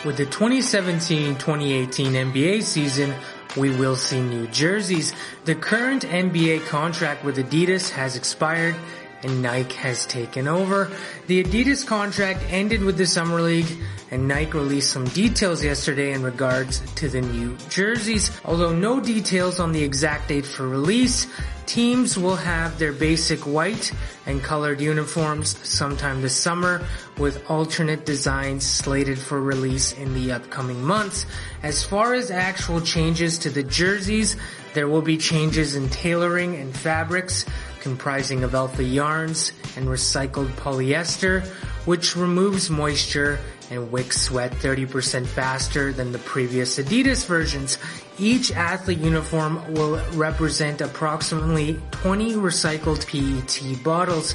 With the 2017-2018 NBA season, we will see new jerseys. The current NBA contract with Adidas has expired and Nike has taken over. The Adidas contract ended with the Summer League, and Nike released some details yesterday in regards to the new jerseys. Although no details on the exact date for release, teams will have their basic white and colored uniforms sometime this summer, with alternate designs slated for release in the upcoming months. As far as actual changes to the jerseys, there will be changes in tailoring and fabrics, comprising of alpha yarns and recycled polyester, which removes moisture and wicks sweat 30% faster than the previous Adidas versions. Each athlete uniform will represent approximately 20 recycled PET bottles.